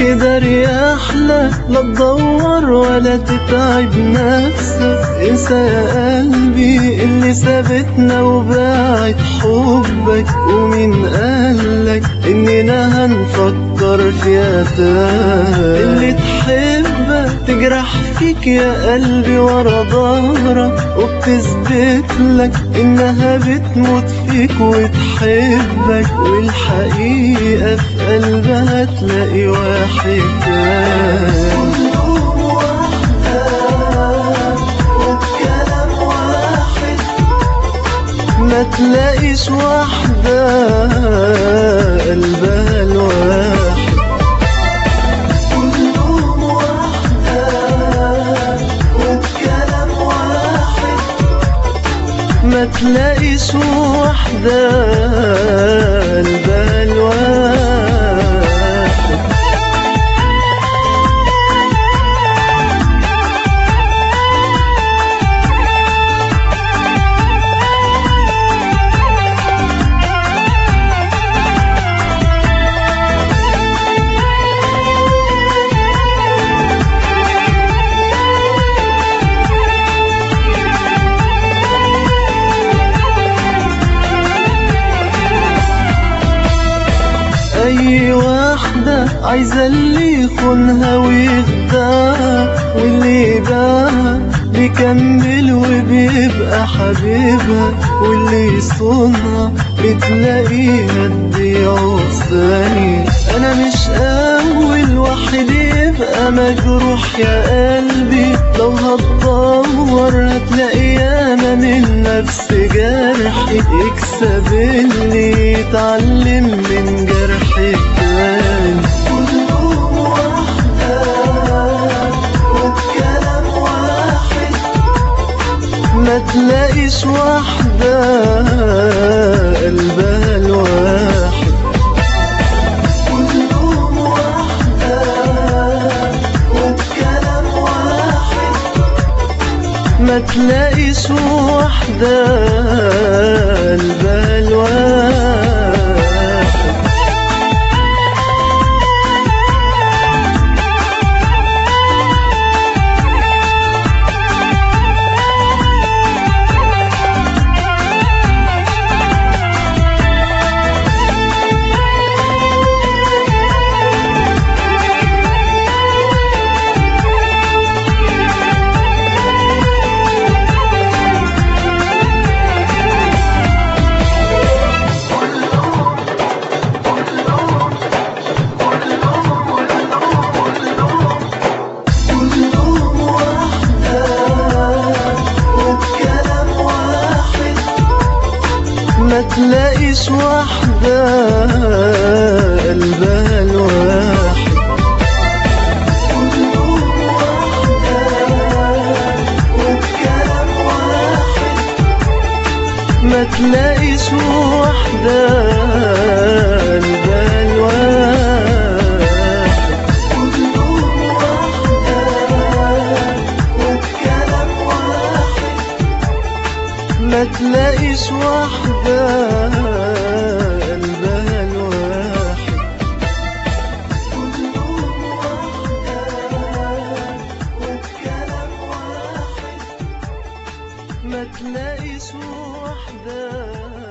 كده اريح لك، لا تدور ولا تتعب نفسك. انسى يا قلبي اللي سابتنا وباعت حبك، ومين قالك اننا هنفكر فيها تاني؟ اللي تحبك تجرح فيك يا قلبي ورا ظهرك، وبتثبت لك انها بتموت فيك وتحبك، والحقيقة في قلبها تلاقي واحد تاني. كلهم واحدة وبكلام واحد، ما تلاقيش واحدة قلبها الواحد. كلهم واحدة وبكلام واحد، ما تلاقيش واحدة قلبها الواحد. أي واحدة عايزة اللي يخونها ويخدعها، واللي باعها بيكمل وبيبقى حبيبها، واللي يصونها بتلاقيها تبيعه في ثانية. أنا مش أول واحد يبقى مجروح يا قلبي، لو هتدور هتلاقي ياما من نفس جرحي، يكسب اللي يتعلم من جرحي التاني. كلهم واحدة وبكلام واحد، ما تلاقيش واحدة قلبها الواحد. كلهم واحدة وبكلام واحد، ما تلاقيش واحدة قلبها الواحد. ما تلاقيش واحدة قلبها الواحد. كلهم واحدة وبكلام واحد، ما تلاقيش واحدة قلبها الواحد. كلهم واحدة وبكلام واحد، ما تلاقيش واحدة قلبها الواحد. كلهم واحدة وبكلام واحد، ما تلاقيش واحدة